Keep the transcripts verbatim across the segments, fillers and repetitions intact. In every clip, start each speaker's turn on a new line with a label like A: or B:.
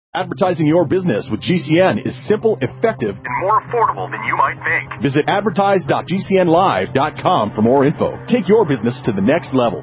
A: Advertising your business with G C N is simple, effective, and more affordable than you might think. Visit advertise dot g c n live dot com for more info. Take your business to the next level.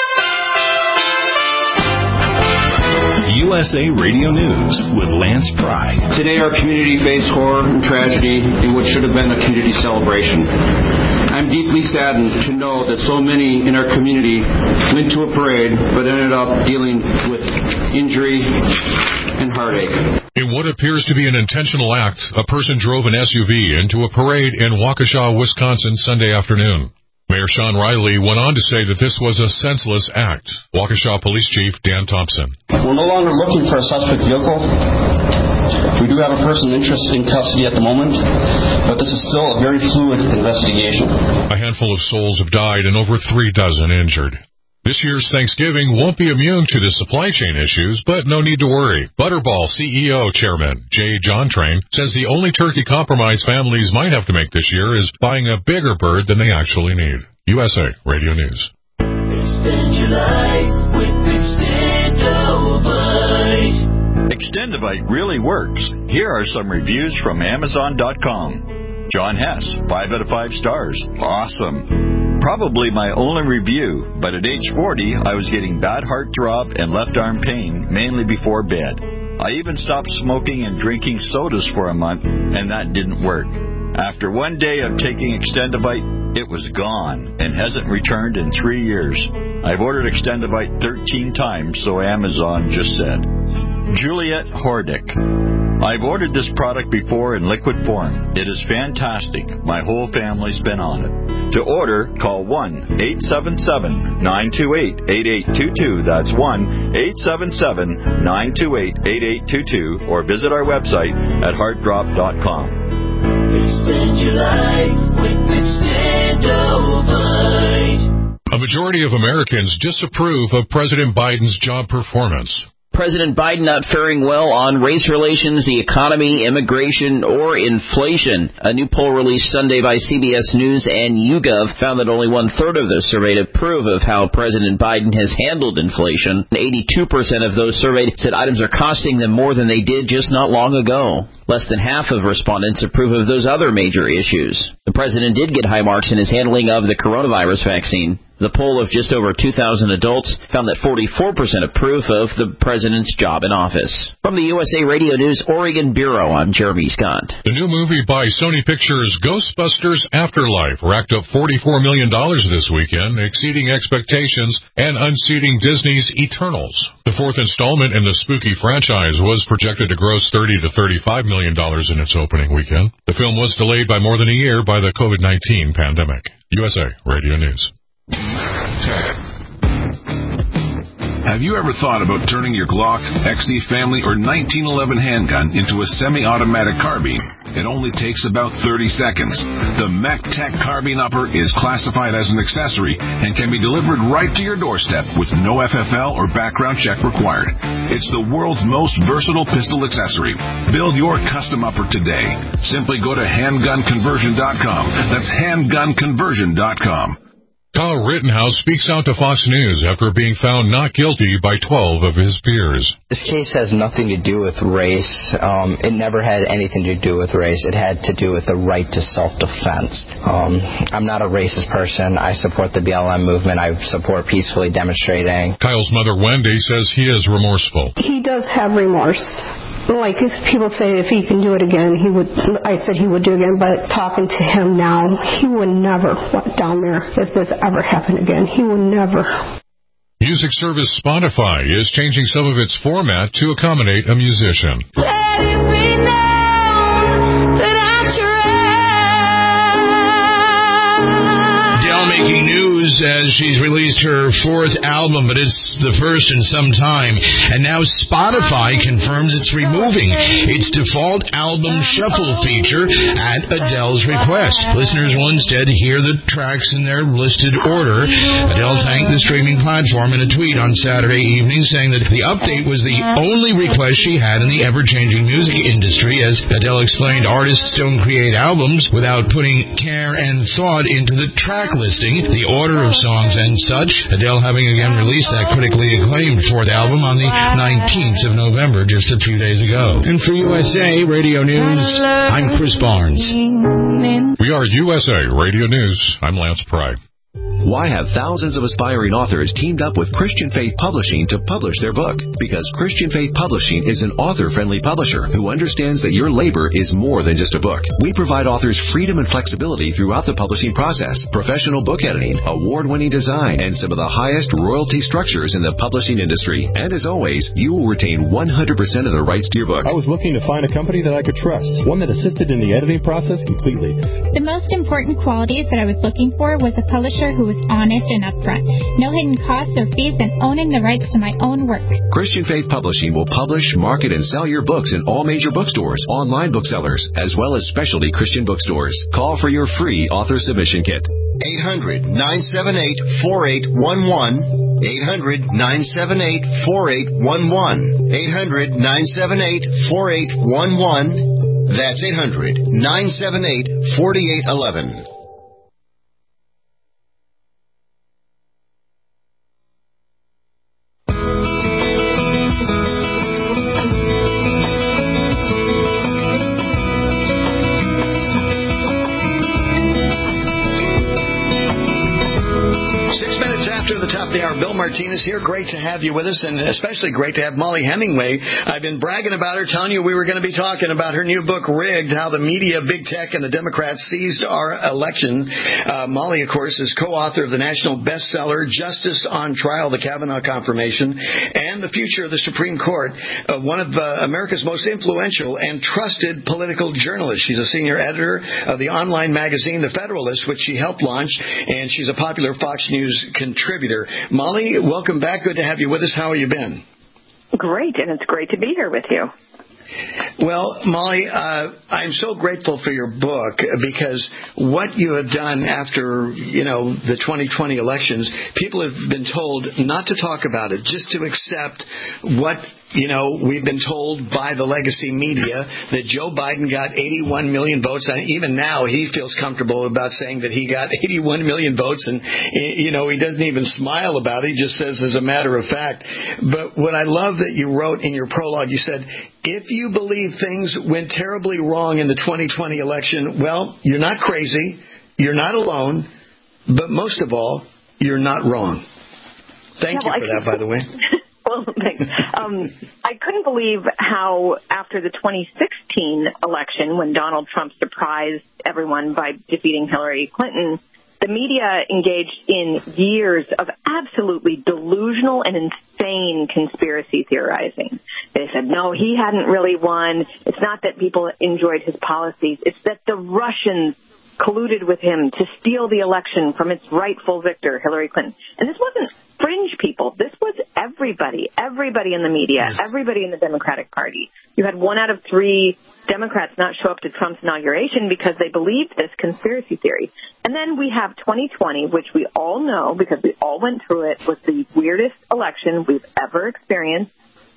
B: U S A Radio News with Lance Pry.
C: Today our community faced horror and tragedy in what should have been a community celebration. I'm deeply saddened to know that so many in our community went to a parade but ended up dealing with injury and heartache.
D: In what appears to be an intentional act, a person drove an S U V into a parade in Waukesha, Wisconsin Sunday afternoon. Mayor Sean Riley went on to say that this was a senseless act. Waukesha Police Chief Dan Thompson.
C: We're no longer looking for a suspect vehicle. We do have a person in interest in custody at the moment, but this is still a very fluid investigation.
D: A handful of souls have died and over three dozen injured. This year's Thanksgiving won't be immune to the supply chain issues, but no need to worry. Butterball C E O Chairman Jay John Train says the only turkey compromise families might have to make this year is buying a bigger bird than they actually need. U S A Radio News.
E: Extend your life with Extendovite. Extendovite really works. Here are some reviews from Amazon dot com. John Hess, five out of five stars. Awesome. Probably my only review, but at age forty, I was getting bad heart throb and left arm pain, mainly before bed. I even stopped smoking and drinking sodas for a month, and that didn't work. After one day of taking Extendovite, it was gone and hasn't returned in three years. I've ordered Extendovite thirteen times, so Amazon just said. Juliet Hordick. I've ordered this product before in liquid form. It is fantastic. My whole family's been on it. To order, call one eight seven seven, nine two eight, eight eight two two. That's one eight seven seven, nine two eight, eight eight two two. Or visit our website at heart drop dot com.
F: Extend your life with Extendovite.
D: A majority of Americans disapprove of President Biden's job performance.
G: President Biden not faring well on race relations, the economy, immigration, or inflation. A new poll released Sunday by C B S News and YouGov found that only one-third of those surveyed approve of how President Biden has handled inflation. eighty-two percent of those surveyed said items are costing them more than they did just not long ago. Less than half of respondents approve of those other major issues. The president did get high marks in his handling of the coronavirus vaccine. The poll of just over two thousand adults found that forty-four percent approve of the president's job in office. From the U S A Radio News Oregon Bureau, I'm Jeremy Scott.
D: The new movie by Sony Pictures, Ghostbusters Afterlife, racked up forty-four million dollars this weekend, exceeding expectations and unseating Disney's Eternals. The fourth installment in the spooky franchise was projected to gross thirty to thirty-five million dollars in its opening weekend. The film was delayed by more than a year by the covid nineteen pandemic. U S A Radio News.
H: Have you ever thought about turning your Glock, X D Family, or nineteen eleven handgun into a semi-automatic carbine? It only takes about thirty seconds. The MechTech Carbine Upper is classified as an accessory and can be delivered right to your doorstep with no F F L or background check required. It's the world's most versatile pistol accessory. Build your custom upper today. Simply go to handgun conversion dot com. That's handgun conversion dot com.
D: Kyle Rittenhouse speaks out to Fox News after being found not guilty by twelve of his peers.
I: This case has nothing to do with race. Um, it never had anything to do with race. It had to do with the right to self-defense. Um, I'm not a racist person. I support the B L M movement. I support peacefully demonstrating.
D: Kyle's mother, Wendy, says he is remorseful.
J: He does have remorse. Like if people say if he can do it again, he would. I said he would do it again, but talking to him now, he would never went down there if this ever happened again. He would never.
D: Music service Spotify is changing some of its format to accommodate a musician.
F: Let it be known that I tried.
K: Adele making news as she's released her fourth album, but it's the first in some time. And now Spotify confirms it's removing its default album shuffle feature at Adele's request. Listeners will instead hear the tracks in their listed order. Adele thanked the streaming platform in a tweet on Saturday evening, saying that the update was the only request she had in the ever-changing music industry. As Adele explained, artists don't create albums without putting care and thought into the track listing. The order order of songs and such. Adele having again released that critically acclaimed fourth album on the nineteenth of November, just a few days ago. And for U S A Radio News, I'm Chris Barnes.
D: We are U S A Radio News. I'm Lance Pride.
L: Why have thousands of aspiring authors teamed up with Christian Faith Publishing to publish their book? Because Christian Faith Publishing is an author-friendly publisher who understands that your labor is more than just a book. We provide authors freedom and flexibility throughout the publishing process, professional book editing, award-winning design, and some of the highest royalty structures in the publishing industry. And as always, you will retain one hundred percent of the rights to your book.
M: I was looking to find a company that I could trust, one that assisted in the editing process completely.
N: The most important qualities that I was looking for was a publisher who was honest and upfront. No hidden costs or fees, and owning the rights to my own work.
L: Christian Faith Publishing will publish, market, and sell your books in all major bookstores, online booksellers, as well as specialty Christian bookstores. Call for your free author submission kit.
O: eight hundred, nine seven eight, four eight one one. eight hundred, nine seven eight, four eight one one. eight hundred, nine seven eight, four eight one one. That's eight hundred, nine seven eight, four eight one one.
P: Bill Martinez here. Great to have you with us, and especially great to have Mollie Hemingway. I've been bragging about her, telling you we were going to be talking about her new book, Rigged, How the Media, Big Tech, and the Democrats Seized Our Election. Uh, Mollie, of course, is co-author of the national bestseller, Justice on Trial, the Kavanaugh Confirmation, and the Future of the Supreme Court, uh, one of uh, America's most influential and trusted political journalists. She's a senior editor of the online magazine, The Federalist, which she helped launch, and she's a popular Fox News contributor. Mollie, welcome back. Good to have you with us. How have you been?
Q: Great, and it's great to be here with you.
P: Well, Mollie, uh, I'm so grateful for your book because what you have done after, you know, the twenty twenty elections, people have been told not to talk about it, just to accept what, you know, we've been told by the legacy media that Joe Biden got eighty-one million votes. And even now he feels comfortable about saying that he got eighty-one million votes. And, you know, he doesn't even smile about it. He just says as a matter of fact. But what I love that you wrote in your prologue, you said, if you believe things went terribly wrong in the twenty twenty election, well, you're not crazy. You're not alone. But most of all, you're not wrong. Thank
Q: yeah,
P: you for that, by the way.
Q: Well, thanks. Um, I couldn't believe how after the twenty sixteen election, when Donald Trump surprised everyone by defeating Hillary Clinton, the media engaged in years of absolutely delusional and insane conspiracy theorizing. They said, no, he hadn't really won. It's not that people enjoyed his policies. It's that the Russians colluded with him to steal the election from its rightful victor, Hillary Clinton. And this wasn't fringe people. This was everybody, everybody in the media, everybody in the Democratic Party. You had one out of three Democrats not show up to Trump's inauguration because they believed this conspiracy theory. And then we have twenty twenty, which we all know because we all went through it, was the weirdest election we've ever experienced.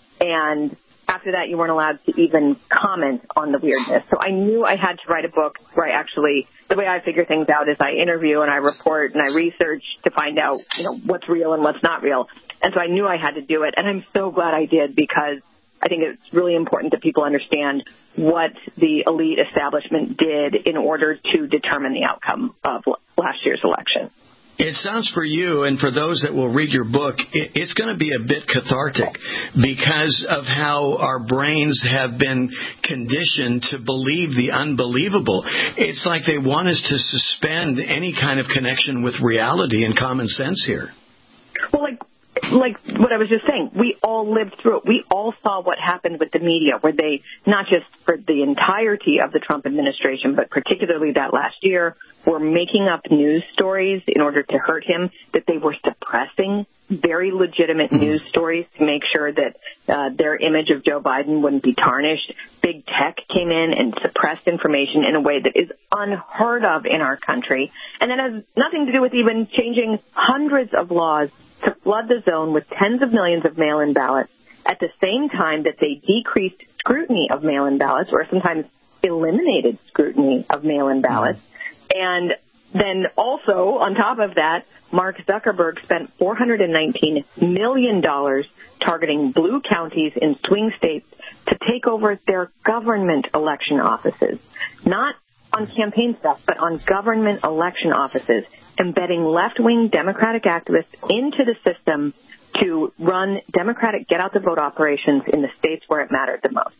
Q: And after that, you weren't allowed to even comment on the weirdness. So I knew I had to write a book where I actually, the way I figure things out is I interview and I report and I research to find out, you know, what's real and what's not real. And so I knew I had to do it. And I'm so glad I did because I think it's really important that people understand what the elite establishment did in order to determine the outcome of last year's election.
P: It sounds for you and for those that will read your book, it's going to be a bit cathartic because of how our brains have been conditioned to believe the unbelievable. It's like they want us to suspend any kind of connection with reality and common sense here.
Q: Well, like like what I was just saying, we all lived through it. We all saw what happened with the media, where they, not just for the entirety of the Trump administration, but particularly that last year, were making up news stories in order to hurt him, that they were suppressing very legitimate news stories to make sure that uh, their image of Joe Biden wouldn't be tarnished. Big tech came in and suppressed information in a way that is unheard of in our country. And that has nothing to do with even changing hundreds of laws to flood the zone with tens of millions of mail-in ballots at the same time that they decreased scrutiny of mail-in ballots or sometimes eliminated scrutiny of mail-in ballots. And then also, on top of that, Mark Zuckerberg spent four hundred nineteen million dollars targeting blue counties in swing states to take over their government election offices. Not on campaign stuff, but on government election offices, embedding left-wing Democratic activists into the system to run Democratic get-out-the-vote operations in the states where it mattered the most.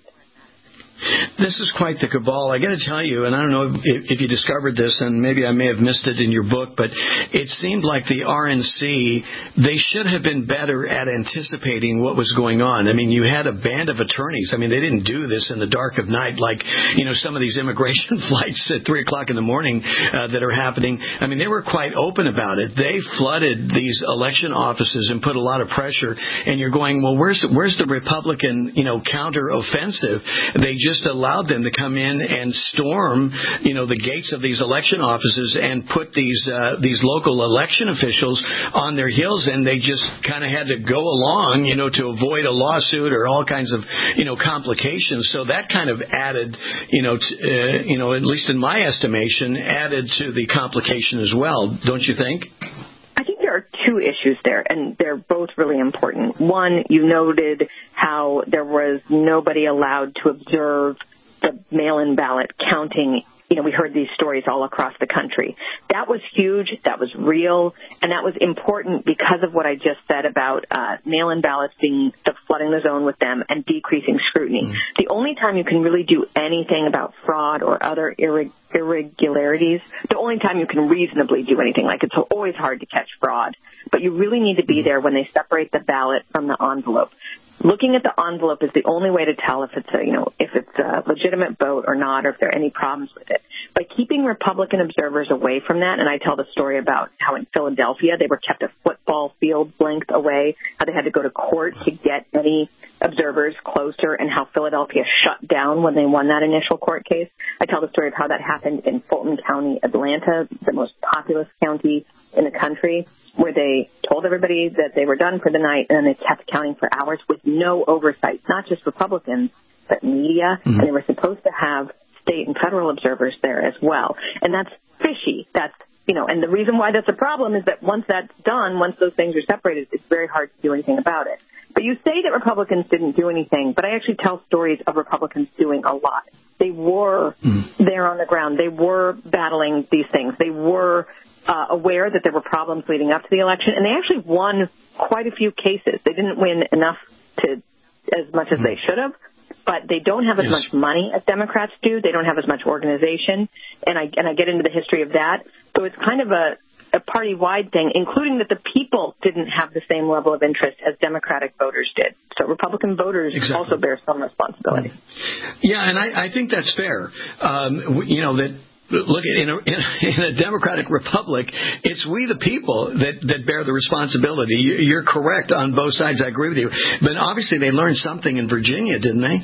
P: This is quite the cabal. I got to tell you, and I don't know if, if you discovered this, and maybe I may have missed it in your book, but it seemed like the R N C, they should have been better at anticipating what was going on. I mean, you had a band of attorneys. I mean, they didn't do this in the dark of night like, you know, some of these immigration flights at three o'clock in the morning uh, that are happening. I mean, they were quite open about it. They flooded these election offices and put a lot of pressure, and you're going, well, where's, where's the Republican, you know, counter-offensive? They just allowed them to come in and storm, you know, the gates of these election offices and put these uh, these local election officials on their heels, and they just kind of had to go along, you know, to avoid a lawsuit or all kinds of, you know, complications. So that kind of added, you know, t- uh, you know, at least in my estimation, added to the complication as well. Don't you think?
Q: I think there are two issues there, and they're both really important. One, you noted how there was nobody allowed to observe the mail-in ballot counting. You know, we heard these stories all across the country. That was huge. That was real. And that was important because of what I just said about uh, mail-in ballots being the flooding the zone with them and decreasing scrutiny. Mm. The only time you can really do anything about fraud or other irre- irregularities, the only time you can reasonably do anything, like it's always hard to catch fraud, but you really need to be there when they separate the ballot from the envelope. Looking at the envelope is the only way to tell if it's a, you know, if it's a legitimate vote or not, or if there are any problems with it. By keeping Republican observers away from that, and I tell the story about how in Philadelphia they were kept a football field length away, how they had to go to court to get any observers closer, and how Philadelphia shut down when they won that initial court case. I tell the story of how that happened in Fulton County, Atlanta, the most populous county in the country, where they told everybody that they were done for the night, and then they kept counting for hours with no oversight, not just Republicans, but media, mm-hmm. and they were supposed to have state and federal observers there as well. And that's fishy. That's, you know, and the reason why that's a problem is that once that's done, once those things are separated, it's very hard to do anything about it. But you say that Republicans didn't do anything, but I actually tell stories of Republicans doing a lot. They were mm. there on the ground. They were battling these things. They were uh, aware that there were problems leading up to the election, and they actually won quite a few cases. They didn't win enough to as much as mm. they should have, but they don't have as yes. much money as Democrats do. They don't have as much organization, and I and I get into the history of that. So it's kind of a a party-wide thing, including that the people didn't have the same level of interest as Democratic voters did. So Republican voters exactly. also bear some responsibility.
P: Yeah, and I, I think that's fair. Um, you know, that look, in a, in a democratic republic, it's we the people that, that bear the responsibility. You're correct on both sides. I agree with you. But obviously they learned something in Virginia, didn't they?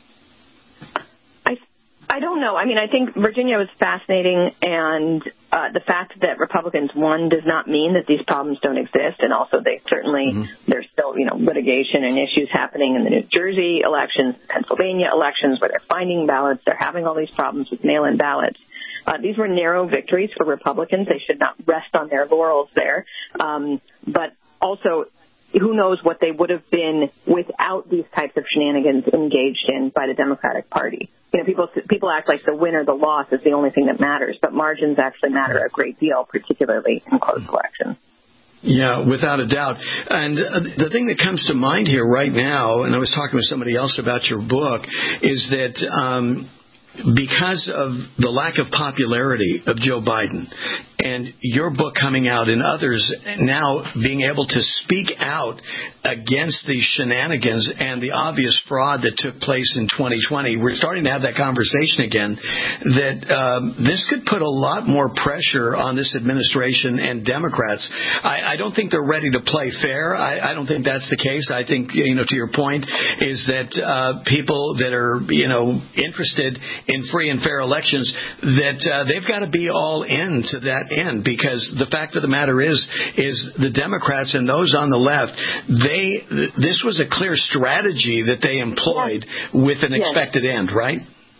Q: I don't know. I mean, I think Virginia was fascinating, and uh, the fact that Republicans won does not mean that these problems don't exist. And also, they certainly mm-hmm. there's still you know litigation and issues happening in the New Jersey elections, Pennsylvania elections, where they're finding ballots, they're having all these problems with mail-in ballots. Uh, these were narrow victories for Republicans. They should not rest on their laurels there. Um, but also, who knows what they would have been without these types of shenanigans engaged in by the Democratic Party. You know, people people act like the win or the loss is the only thing that matters, but margins actually matter a great deal, particularly in close elections.
P: Yeah, without a doubt. And uh, the thing that comes to mind here right now, and I was talking with somebody else about your book, is that um, because of the lack of popularity of Joe Biden and your book coming out and others now being able to speak out against these shenanigans and the obvious fraud that took place in twenty twenty, we're starting to have that conversation again, that um, this could put a lot more pressure on this administration and Democrats. I, I don't think they're ready to play fair. I, I don't think that's the case. I think, you know, to your point, is that uh, people that are, you know, interested in free and fair elections, that uh, they've got to be all in to that end, because the fact of the matter is, is the Democrats and those on the left, they this was a clear strategy that they employed yes. with an yes. expected end, right?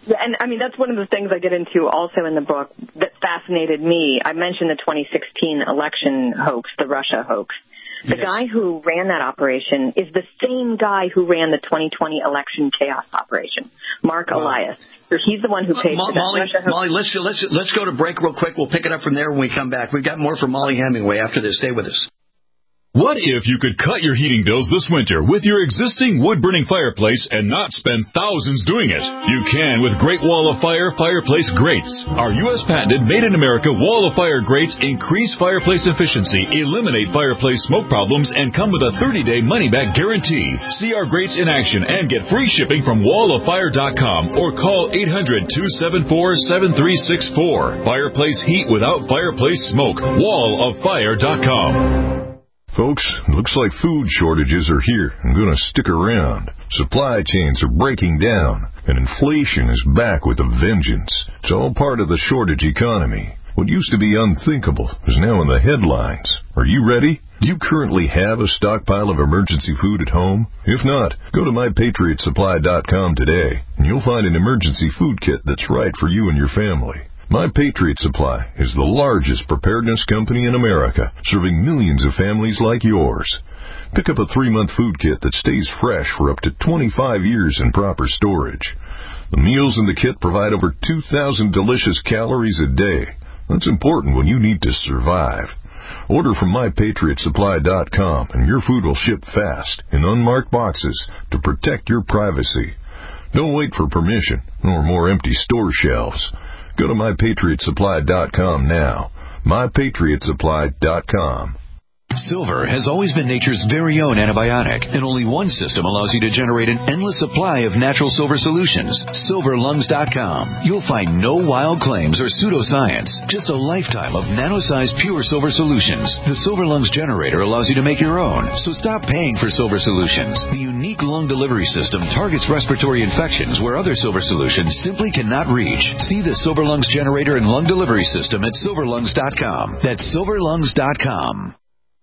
Q: Yeah, and I mean, that's one of the things I get into also in the book that fascinated me. I mentioned the twenty sixteen election hoax, the Russia hoax. The yes. guy who ran that operation is the same guy who ran the twenty twenty election chaos operation, Mark wow. Elias. He's the one who paid
P: uh,
Q: for that.
P: Molly, Molly, let's, let's, let's go to break real quick. We'll pick it up from there when we come back. We've got more from Molly Hemingway after this. Stay with us.
A: What if you could cut your heating bills this winter with your existing wood-burning fireplace and not spend thousands doing it? You can with Great Wall of Fire Fireplace Grates. Our U S patented made-in-America Wall of Fire grates increase fireplace efficiency, eliminate fireplace smoke problems, and come with a thirty-day money-back guarantee. See our grates in action and get free shipping from wall of fire dot com or call eight hundred, two seven four, seven three six four. Fireplace heat without fireplace smoke. wall of fire dot com.
R: Folks, looks like food shortages are here and going to stick around. Supply chains are breaking down, and inflation is back with a vengeance. It's all part of the shortage economy. What used to be unthinkable is now in the headlines. Are you ready? Do you currently have a stockpile of emergency food at home? If not, go to my patriot supply dot com today, and you'll find an emergency food kit that's right for you and your family. My Patriot Supply is the largest preparedness company in America, serving millions of families like yours. Pick up a three-month food kit that stays fresh for up to twenty-five years in proper storage. The meals in the kit provide over two thousand delicious calories a day. That's important when you need to survive. Order from my patriot supply dot com and your food will ship fast in unmarked boxes to protect your privacy. Don't wait for permission or more empty store shelves. Go to my patriot supply dot com now. my patriot supply dot com.
S: Silver has always been nature's very own antibiotic, and only one system allows you to generate an endless supply of natural silver solutions. silver lungs dot com. You'll find no wild claims or pseudoscience, just a lifetime of nano-sized pure silver solutions. The Silver Lungs generator allows you to make your own, so stop paying for silver solutions. The unique lung delivery system targets respiratory infections where other silver solutions simply cannot reach. See the Silver Lungs generator and lung delivery system at silver lungs dot com. That's silver lungs dot com.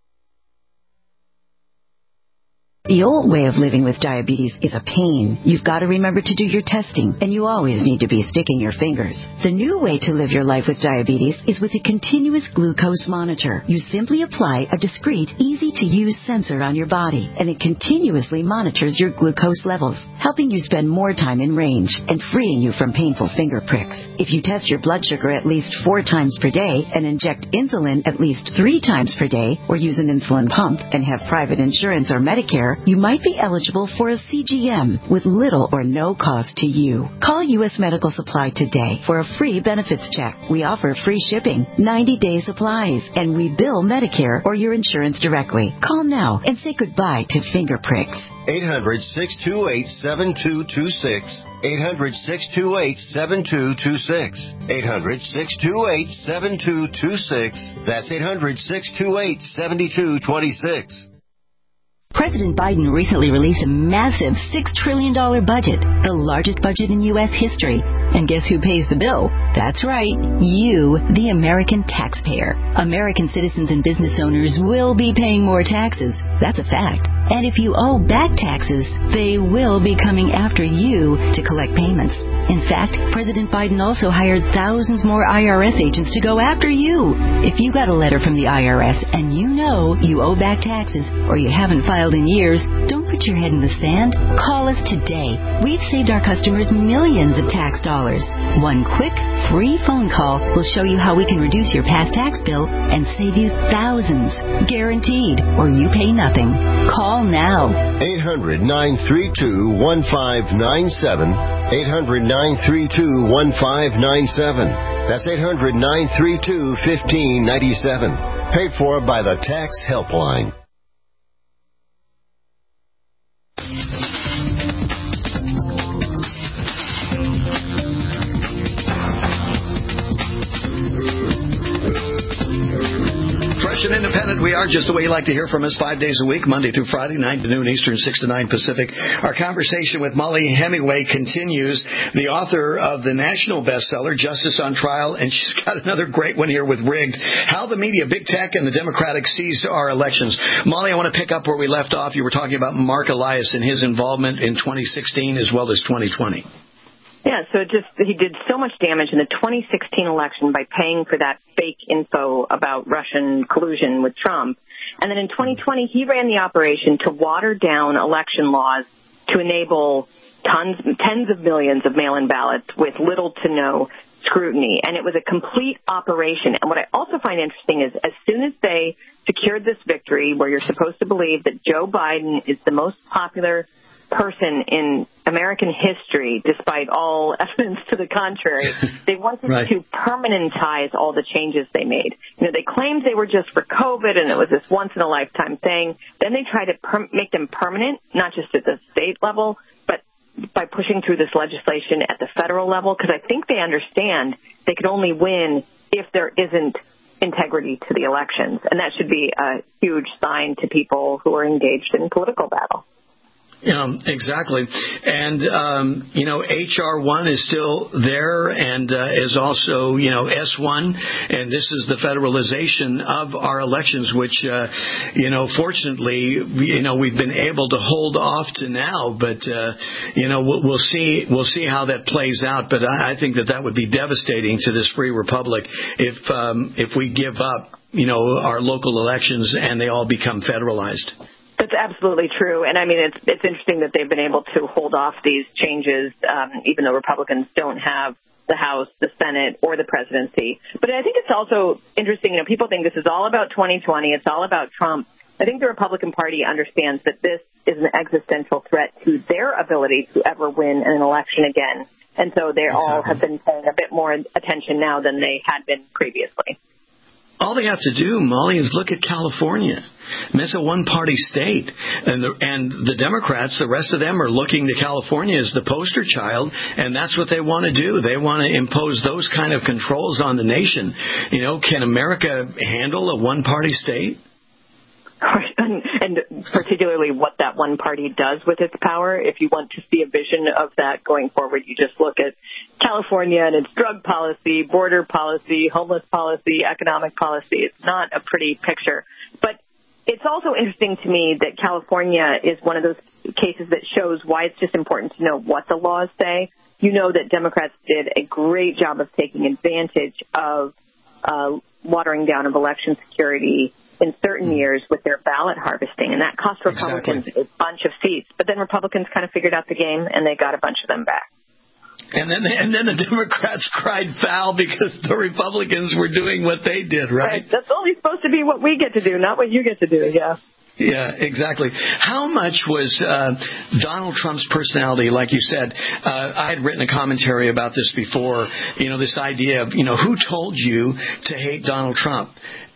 T: The old way of living with diabetes is a pain. You've got to remember to do your testing, and you always need to be sticking your fingers. The new way to live your life with diabetes is with a continuous glucose monitor. You simply apply a discreet, easy-to-use sensor on your body, and it continuously monitors your glucose levels, helping you spend more time in range and freeing you from painful finger pricks. If you test your blood sugar at least four times per day and inject insulin at least three times per day, or use an insulin pump and have private insurance or Medicare, you might be eligible for a C G M with little or no cost to you. Call U S Medical Supply today for a free benefits check. We offer free shipping, ninety-day supplies, and we bill Medicare or your insurance directly. Call now and say goodbye to finger pricks.
O: eight hundred, six two eight, seven two two six. eight hundred, six two eight, seven two two six. eight hundred, six two eight, seven two two six. That's eight hundred, six two eight, seven two two six.
U: President Biden recently released a massive six trillion dollars budget, the largest budget in U S history. And guess who pays the bill? That's right, you, the American taxpayer. American citizens and business owners will be paying more taxes. That's a fact. And if you owe back taxes, they will be coming after you to collect payments. In fact, President Biden also hired thousands more I R S agents to go after you. If you got a letter from the I R S and you know you owe back taxes or you haven't filed in years, don't put your head in the sand. Call us today. We've saved our customers millions of tax dollars. One quick, free phone call will show you how we can reduce your past tax bill and save you thousands. Guaranteed, or you pay nothing. Call now.
O: eight hundred, nine three two, one five nine seven. eight hundred, nine three two, one five nine seven. That's eight hundred, nine three two, one five nine seven. Paid for by the Tax Helpline.
P: And independent we are, just the way you like to hear from us, five days a week, Monday through Friday, nine to noon Eastern, six to nine Pacific. Our conversation with Molly Hemingway continues, the author of the national bestseller, Justice on Trial, and she's got another great one here with Rigged, How the Media, Big Tech, and the Democratic Seized Our Elections. Molly, I want to pick up where we left off. You were talking about Mark Elias and his involvement in twenty sixteen as well as twenty twenty.
Q: Yeah, so it just he did so much damage in the twenty sixteen election by paying for that fake info about Russian collusion with Trump. And then in twenty twenty, he ran the operation to water down election laws to enable tons, tens of millions of mail-in ballots with little to no scrutiny. And it was a complete operation. And what I also find interesting is as soon as they secured this victory, where you're supposed to believe that Joe Biden is the most popular person in American history, despite all evidence to the contrary, they wanted right. to permanentize all the changes they made. You know, they claimed they were just for COVID and it was this once-in-a-lifetime thing. Then they tried to per- make them permanent, not just at the state level, but by pushing through this legislation at the federal level, because I think they understand they could only win if there isn't integrity to the elections. And that should be a huge sign to people who are engaged in political battle.
P: Um, exactly. And, um, you know, H R one is still there and uh, is also, you know, S one. And this is the federalization of our elections, which, uh, you know, fortunately, you know, we've been able to hold off to now. But, uh, you know, we'll, we'll see we'll see how that plays out. But I, I think that that would be devastating to this free republic if um, if we give up, you know, our local elections and they all become federalized.
Q: That's absolutely true. And I mean, it's it's interesting that they've been able to hold off these changes, um, even though Republicans don't have the House, the Senate, or the presidency. But I think it's also interesting, you know, people think this is all about twenty twenty. It's all about Trump. I think the Republican Party understands that this is an existential threat to their ability to ever win an election again. And so they exactly. all have been paying a bit more attention now than they had been previously.
P: All they have to do, Molly, is look at California. I mean, it's a one-party state, and the, and the Democrats, the rest of them are looking to California as the poster child, and that's what they want to do. They want to impose those kind of controls on the nation. You know, can America handle a one-party state?
Q: And, and particularly what that one party does with its power. If you want to see a vision of that going forward, you just look at California and its drug policy, border policy, homeless policy, economic policy. It's not a pretty picture. But it's also interesting to me that California is one of those cases that shows why it's just important to know what the laws say. You know that Democrats did a great job of taking advantage of uh, watering down of election security in certain years with their ballot harvesting, and that cost Republicans exactly. a bunch of seats. But then Republicans kind of figured out the game, and they got a bunch of them back.
P: And then, and then the Democrats cried foul because the Republicans were doing what they did, right?
Q: right? That's only supposed to be what we get to do, not what you get to do, yeah.
P: Yeah, exactly. How much was uh, Donald Trump's personality, like you said, uh, I had written a commentary about this before, you know, this idea of, you know, who told you to hate Donald Trump?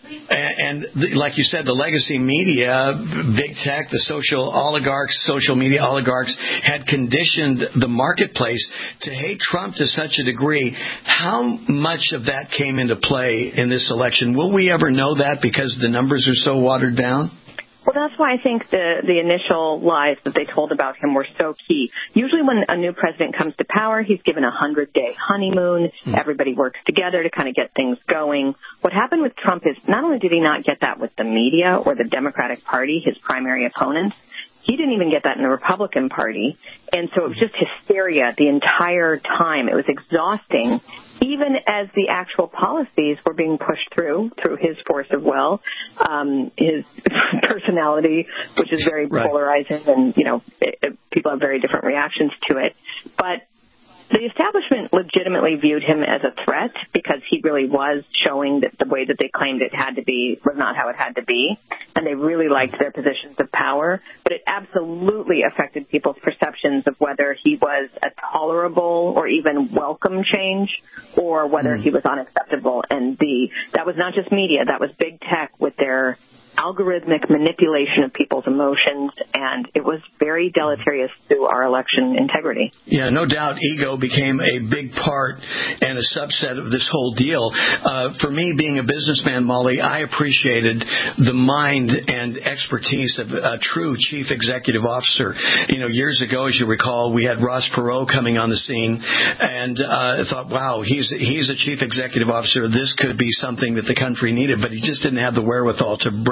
P: And, and like you said, the legacy media, big tech, the social oligarchs, social media oligarchs had conditioned the marketplace to hate Trump to such a degree. How much of that came into play in this election? Will we ever know that because the numbers are so watered down?
Q: Well, that's why I think the, the initial lies that they told about him were so key. Usually when a new president comes to power, he's given a hundred-day honeymoon. Mm. Everybody works together to kind of get things going. What happened with Trump is not only did he not get that with the media or the Democratic Party, his primary opponents, he didn't even get that in the Republican Party. And so it was just hysteria the entire time. It was exhausting, even as the actual policies were being pushed through, through his force of will, um, his personality, which is very right. polarizing, and, you know, it, it, people have very different reactions to it. But the establishment legitimately viewed him as a threat because he really was showing that the way that they claimed it had to be was not how it had to be. And they really liked their positions of power. But it absolutely affected people's perceptions of whether he was a tolerable or even welcome change or whether mm. he was unacceptable. And the that was not just media. That was big tech with their algorithmic manipulation of people's emotions, and it was very deleterious to our election integrity.
P: Yeah, no doubt ego became a big part and a subset of this whole deal. Uh, for me, being a businessman, Molly, I appreciated the mind and expertise of a true chief executive officer. You know, years ago, as you recall, we had Ross Perot coming on the scene, and uh, I thought, wow, he's, he's a chief executive officer. This could be something that the country needed, but he just didn't have the wherewithal to bring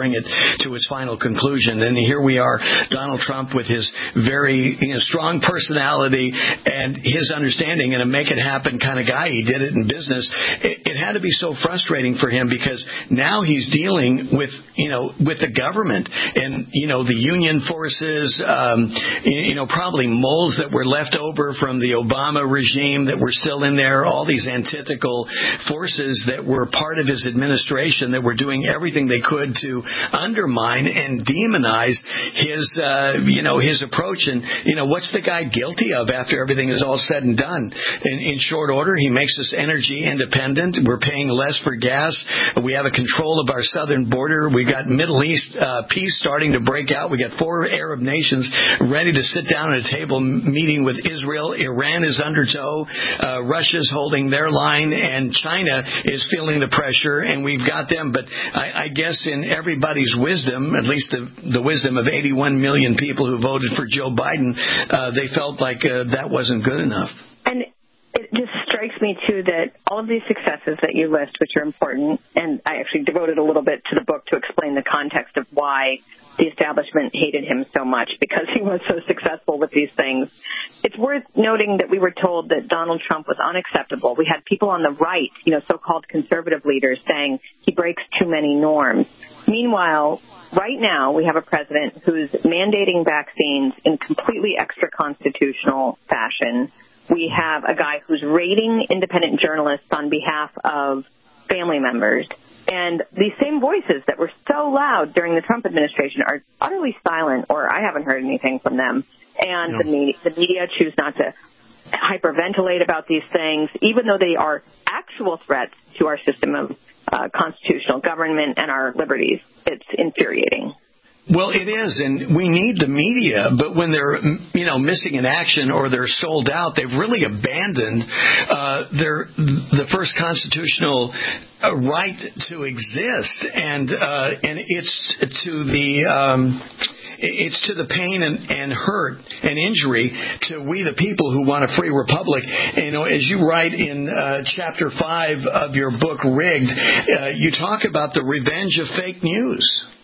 P: bring it to its final conclusion. And here we are, Donald Trump with his very you know, strong personality and his understanding and a make it happen kind of guy. He did it in business. It, it had to be so frustrating for him because now he's dealing with, you know, with the government and, you know, the union forces, um, you know, probably molds that were left over from the Obama regime that were still in there, all these antithetical forces that were part of his administration that were doing everything they could to undermine and demonize his, uh, you know, his approach. And, you know, what's the guy guilty of after everything is all said and done? In, in short order, he makes us energy independent. We're paying less for gas. We have a control of our southern border. We got Middle East uh, peace starting to break out. We got four Arab nations ready to sit down at a table meeting with Israel. Iran is under tow. Uh, Russia's holding their line, and China is feeling the pressure, and we've got them. But I, I guess in everybody's wisdom, at least the, the wisdom of eighty-one million people who voted for Joe Biden, uh, they felt like uh, that wasn't good enough.
Q: And it just strikes me, too, that all of these successes that you list, which are important, and I actually devoted a little bit to the book to explain the context of why the establishment hated him so much, because he was so successful with these things. It's worth noting that we were told that Donald Trump was unacceptable. We had people on the right, you know, so-called conservative leaders, saying he breaks too many norms. Meanwhile, right now, we have a president who's mandating vaccines in completely extra-constitutional fashion. We have a guy who's raiding independent journalists on behalf of family members. And these same voices that were so loud during the Trump administration are utterly silent, or I haven't heard anything from them. And no. the, media, the media choose not to hyperventilate about these things, even though they are actual threats to our system of uh, constitutional government and our liberties. It's infuriating.
P: Well, it is, and we need the media, but when they're, you know, missing in action or they're sold out, they've really abandoned uh, their the first constitutional uh, right to exist, and uh, and it's to the. Um, It's to the pain and, and hurt and injury to we the people who want a free republic. And, you know, as you write in uh, chapter five of your book, Rigged, uh, you talk about the revenge of fake news.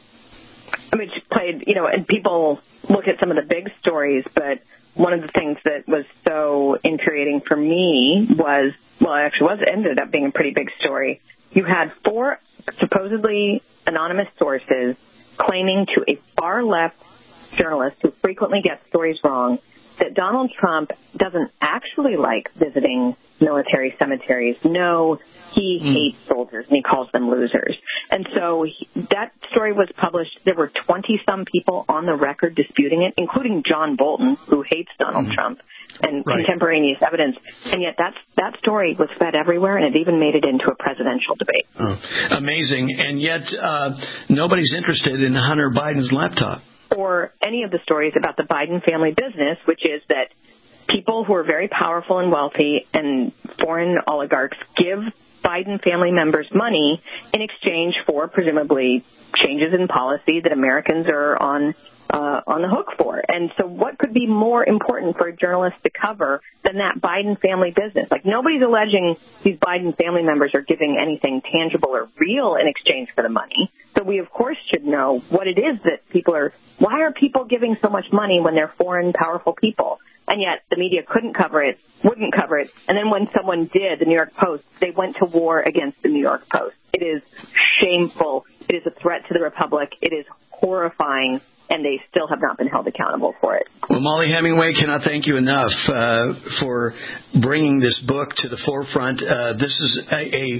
Q: I mean, it's played, you know, and people look at some of the big stories, but one of the things that was so infuriating for me was, well, it actually was, it ended up being a pretty big story. You had four supposedly anonymous sources claiming to a far-left journalist who frequently gets stories wrong that Donald Trump doesn't actually like visiting military cemeteries. No, he mm. hates soldiers, and he calls them losers. And so he, that story was published. There were twenty-some people on the record disputing it, including John Bolton, who hates Donald mm. Trump, and right. contemporaneous evidence. And yet that's, that story was fed everywhere, and it even made it into a presidential debate.
P: Oh, amazing. And yet uh, nobody's interested in Hunter Biden's laptop.
Q: Or any of the stories about the Biden family business, which is that people who are very powerful and wealthy and foreign oligarchs give Biden family members money in exchange for presumably changes in policy that Americans are on uh, on the hook for. And so what could be more important for a journalist to cover than that Biden family business? Like, nobody's alleging these Biden family members are giving anything tangible or real in exchange for the money. So we, of course, should know what it is that people are, why are people giving so much money when they're foreign, powerful people? And yet the media couldn't cover it, wouldn't cover it. And then when someone did, the New York Post, they went to war against the New York Post. It is shameful. It is a threat to the Republic. It is horrifying, and they still have not been held accountable for it.
P: Well, Mollie Hemingway, cannot thank you enough uh, for bringing this book to the forefront. Uh, this is a... a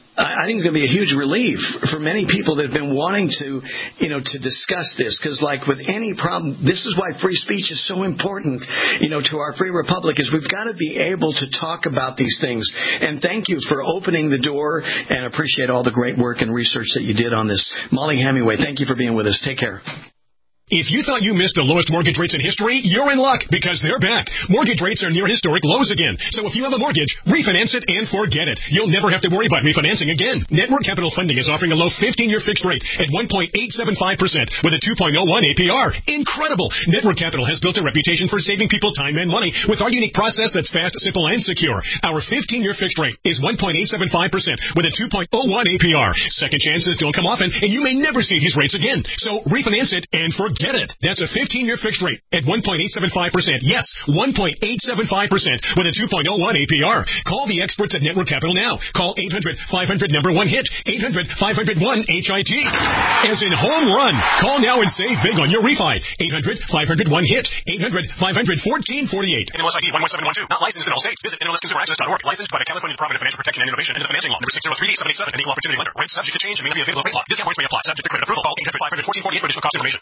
P: I think it's going to be a huge relief for many people that have been wanting to, you know, to discuss this. Because, like with any problem, this is why free speech is so important, you know, to our free republic, is we've got to be able to talk about these things. And thank you for opening the door, and appreciate all the great work and research that you did on this. Mollie Hemingway, thank you for being with us. Take care.
B: If you thought you missed the lowest mortgage rates in history, you're in luck because they're back. Mortgage rates are near historic lows again. So if you have a mortgage, refinance it and forget it. You'll never have to worry about refinancing again. Network Capital Funding is offering a low fifteen-year fixed rate at one point eight seven five percent with a two point oh one A P R. Incredible! Network Capital has built a reputation for saving people time and money with our unique process that's fast, simple, and secure. Our fifteen-year fixed rate is one point eight seven five percent with a two point oh one A P R. Second chances don't come often, and you may never see these rates again. So refinance it and forget Get it. That's a fifteen-year fixed rate at one point eight seven five percent. Yes, one point eight seven five percent with a two point oh one A P R. Call the experts at Network Capital now. Call eight hundred five hundred number one hit. eight hundred five hundred one H I T. As in home run. Call now and save big on your refi. eight hundred five hundred one hit. eight hundred five hundred fourteen forty-eight. N M L S I D one one seven one two. Not licensed in all states. Visit N M L S consumer access dot org. Licensed by the California Department of Financial Protection and Innovation and the Financing Law. Number six zero three eight seven eight seven. An equal opportunity lender. Rates subject to change and may not be available rate law. Discount points may apply. Subject to credit approval. Call eight hundred five hundred fourteen forty-eight for additional cost information.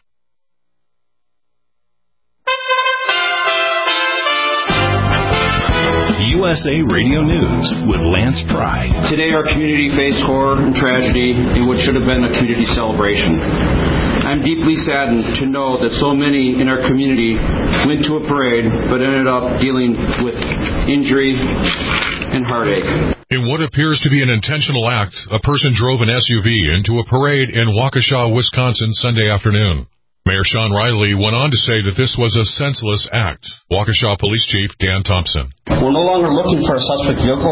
A: U S A Radio News with Lance Pry.
C: Today our community faced horror and tragedy in what should have been a community celebration. I'm deeply saddened to know that so many in our community went to a parade but ended up dealing with injury and heartache.
D: In what appears to be an intentional act, a person drove an S U V into a parade in Waukesha, Wisconsin Sunday afternoon. Mayor Sean Riley went on to say that this was a senseless act. Waukesha Police Chief Dan Thompson.
V: We're no longer looking for a suspect vehicle.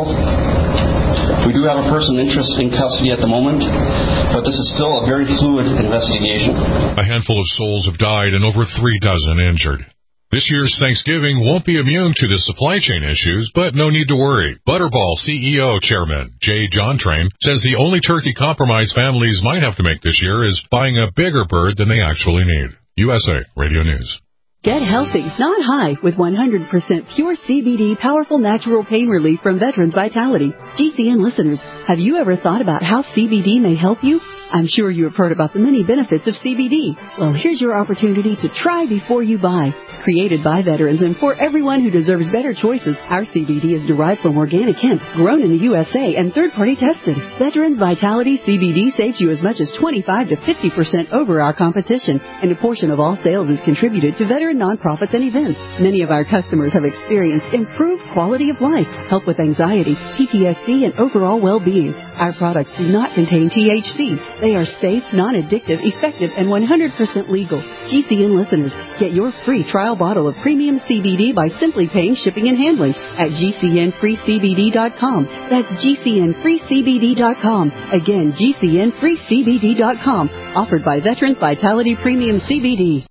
V: We do have a person in interest in custody at the moment, but this is still a very fluid investigation.
D: A handful of souls have died and over three dozen injured. This year's Thanksgiving won't be immune to the supply chain issues, but no need to worry. Butterball C E O Chairman Jay John Train says the only turkey compromise families might have to make this year is buying a bigger bird than they actually need. U S A Radio News.
W: Get healthy, not high, with one hundred percent pure C B D powerful natural pain relief from Veterans Vitality. G C N listeners, have you ever thought about how C B D may help you? I'm sure you have heard about the many benefits of C B D. Well, here's your opportunity to try before you buy. Created by veterans and for everyone who deserves better choices, our C B D is derived from organic hemp, grown in the U S A, and third-party tested. Veterans Vitality C B D saves you as much as twenty-five to fifty percent over our competition, and a portion of all sales is contributed to veteran nonprofits and events. Many of our customers have experienced improved quality of life, help with anxiety, P T S D, and overall well-being. Our products do not contain T H C. They are safe, non-addictive, effective, and one hundred percent legal. G C N listeners, get your free trial bottle of premium C B D by simply paying shipping and handling at G C N free C B D dot com. That's G C N free C B D dot com. Again, G C N free C B D dot com. Offered by Veterans Vitality Premium C B D.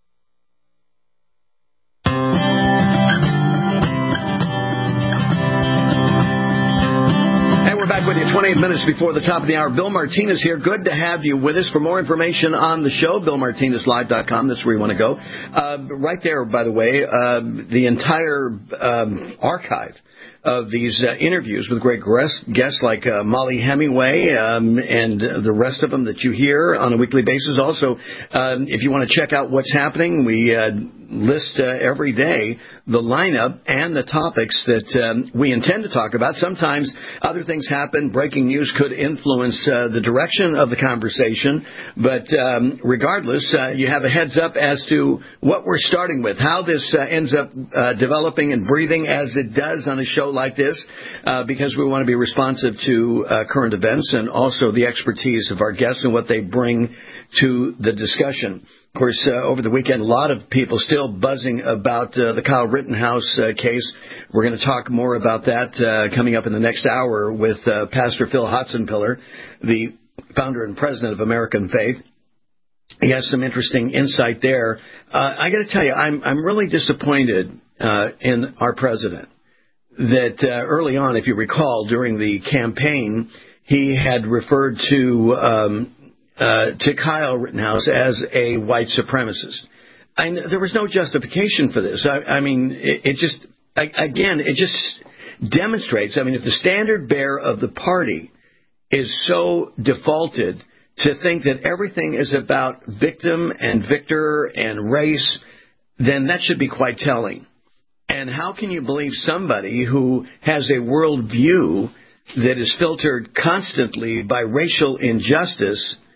P: With you twenty-eight minutes before the top of the hour. Bill Martinez here. Good to have you with us. For more information on the show, bill martinez live dot com. That's where you want to go. Uh, right there, by the way, uh, the entire um, archive of these uh, interviews with great guests like uh, Molly Hemingway um, and the rest of them that you hear on a weekly basis. Also, um, if you want to check out what's happening, we uh, list uh, every day the lineup and the topics that um, we intend to talk about. Sometimes other things happen. Breaking news could influence uh, the direction of the conversation. But um, regardless, uh, you have a heads up as to what we're starting with, how this uh, ends up uh, developing and breathing as it does on a show like this, uh, because we want to be responsive to uh, current events and also the expertise of our guests and what they bring to the discussion. Of course, uh, over the weekend, a lot of people still buzzing about uh, the Kyle Rittenhouse uh, case. We're going to talk more about that uh, coming up in the next hour with uh, Pastor Phil Hotzenpiller, the founder and president of American Faith. He has some interesting insight there. Uh, I got to tell you, I'm I'm really disappointed uh, in our president. That uh, early on, if you recall, during the campaign, he had referred to um, uh, to Kyle Rittenhouse as a white supremacist. I, there was no justification for this. I, I mean, it, it just, I, again, it just demonstrates, I mean, if the standard bearer of the party is so defaulted to think that everything is about victim and victor and race, then that should be quite telling. And how can you believe somebody who has a worldview that is filtered constantly by racial injustice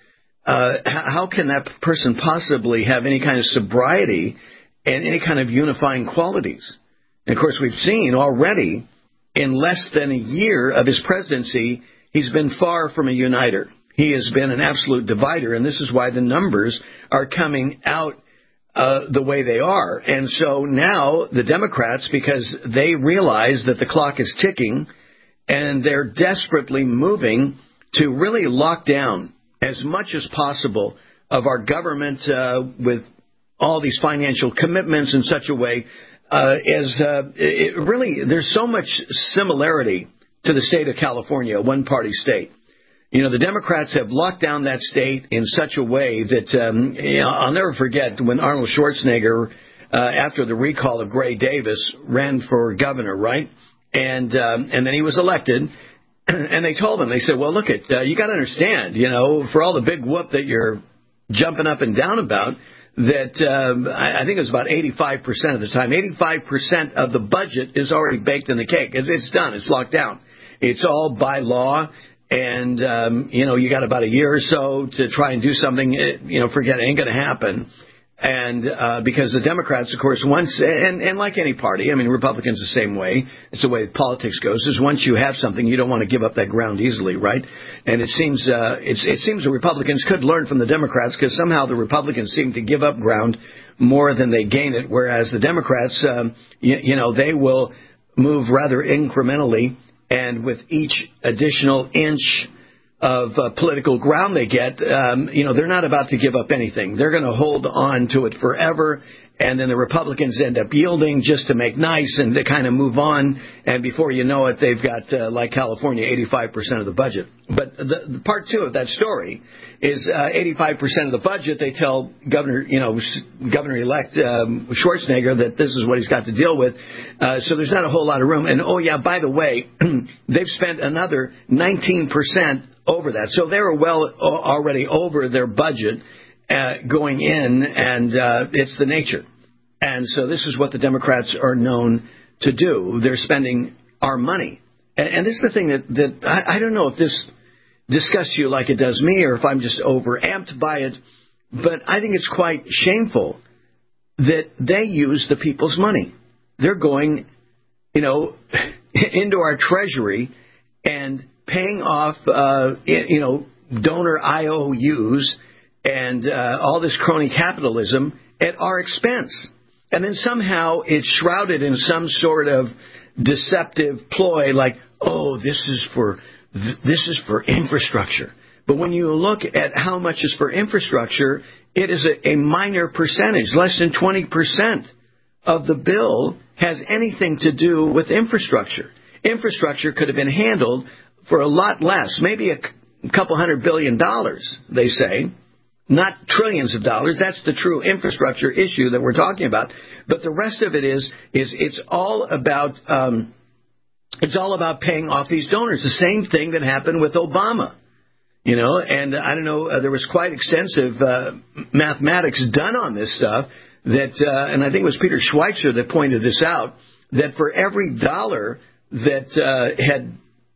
P: uh, how can that person possibly have any kind of sobriety and any kind of unifying qualities? And, of course, we've seen already in less than a year of his presidency, he's been far from a uniter. He has been an absolute divider, and this is why the numbers are coming out uh, the way they are. And so now the Democrats, because they realize that the clock is ticking, and they're desperately moving to really lock down as much as possible of our government uh, with all these financial commitments in such a way uh, as uh, it really, there's so much similarity to the state of California, a one-party state. You know, the Democrats have locked down that state in such a way that, um, you know, I'll never forget when Arnold Schwarzenegger, uh, after the recall of Gray Davis, ran for governor, right? And um, and then he was elected, and they told him, they said, well, look, it, uh, you got to understand, you know, for all the big whoop that you're jumping up and down about, that um, I, I think it was about eighty-five percent of the time, eighty-five percent of the budget is already baked in the cake. It's, it's done. It's locked down. It's all by law. And, um, you know, you got about a year or so to try and do something, you know, forget it, ain't going to happen. And uh, because the Democrats, of course, once, and, and like any party, I mean, Republicans the same way, it's the way politics goes, is once you have something, you don't want to give up that ground easily, right? And it seems uh, it's, it seems the Republicans could learn from the Democrats, because somehow the Republicans seem to give up ground more than they gain it, whereas the Democrats, um, you, you know, they will move rather incrementally. And with each additional inch of uh, political ground they get, um, you know, they're not about to give up anything. They're going to hold on to it forever. And then the Republicans end up yielding just to make nice and to kind of move on. And before you know it, they've got, uh, like California, eighty-five percent of the budget. But the, the part two of that story is uh, eighty-five percent of the budget. They tell Governor, you know, Governor-elect um, Schwarzenegger that this is what he's got to deal with. Uh, so there's not a whole lot of room. And, oh, yeah, by the way, they've spent another nineteen percent over that. So they were well already over their budget. Uh, going in, and uh, it's the nature. And so this is what the Democrats are known to do. They're spending our money. And, and this is the thing that, that I, I don't know if this disgusts you like it does me or if I'm just overamped by it, but I think it's quite shameful that they use the people's money. They're going, you know, into our treasury and paying off, uh, you know, donor I O Us and uh, all this crony capitalism at our expense. And then somehow it's shrouded in some sort of deceptive ploy like, oh, this is for th- this is for infrastructure. But when you look at how much is for infrastructure, it is a, a minor percentage. Less than twenty percent of the bill has anything to do with infrastructure. Infrastructure could have been handled for a lot less, maybe a c- couple hundred billion dollars, they say. Not trillions of dollars. That's the true infrastructure issue that we're talking about. But the rest of it is is it's all about um, it's all about paying off these donors. The same thing that happened with Obama, you know. And I don't know. Uh, there was quite extensive uh, mathematics done on this stuff. That uh, and I think it was Peter Schweitzer that pointed this out. That for every dollar that uh, had